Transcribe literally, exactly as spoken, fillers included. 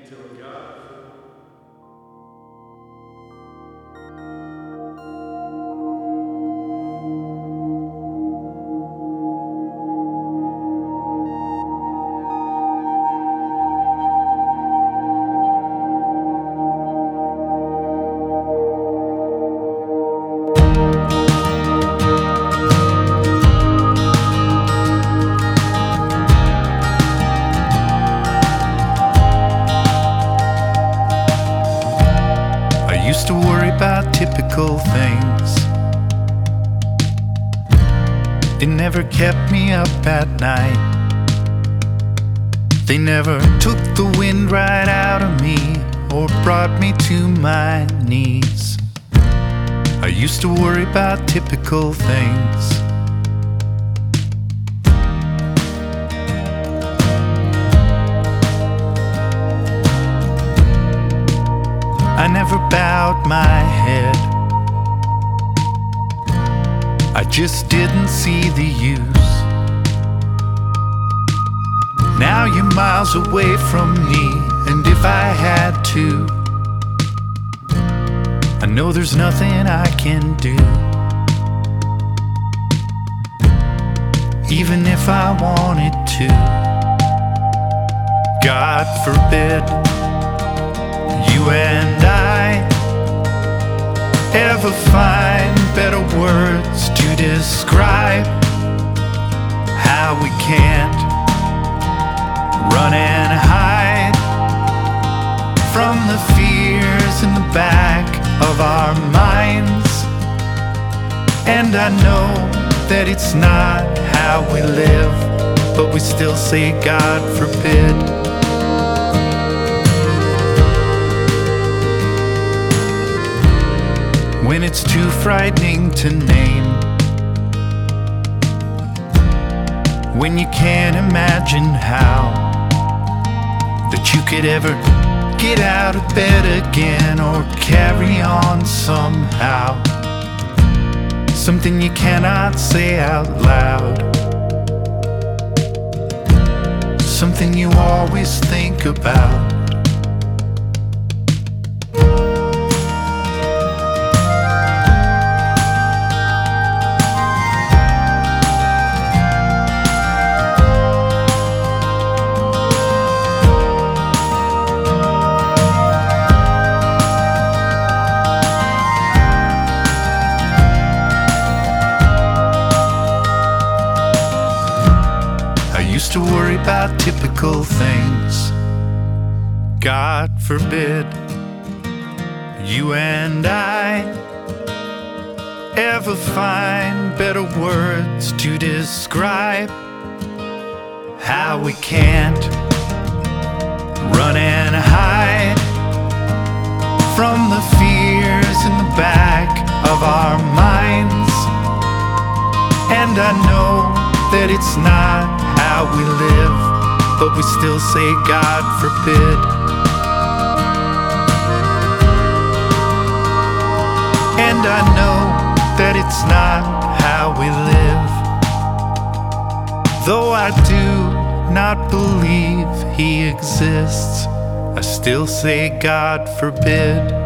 until God. Used to worry about typical things. It never kept me up at night. They never took the wind right out of me or brought me to my knees. I used to worry about typical things. I never bowed my head. I just didn't see the use. Now you're miles away from me, and if I had to, I know there's nothing I can do. Even if I wanted to. God forbid you and I ever find better words to describe how we can't run and hide from the fears in the back of our minds. And I know that it's not how we live, but we still say God forbid. When it's too frightening to name, when you can't imagine how that you could ever get out of bed again or carry on somehow, something you cannot say out loud, something you always think about. Used to worry about typical things. God forbid you and I ever find better words to describe how we can't run and hide from the fears in the back of our minds. And I know that it's not how we live, but we still say God forbid. And I know that it's not how we live, though I do not believe He exists, I still say God forbid.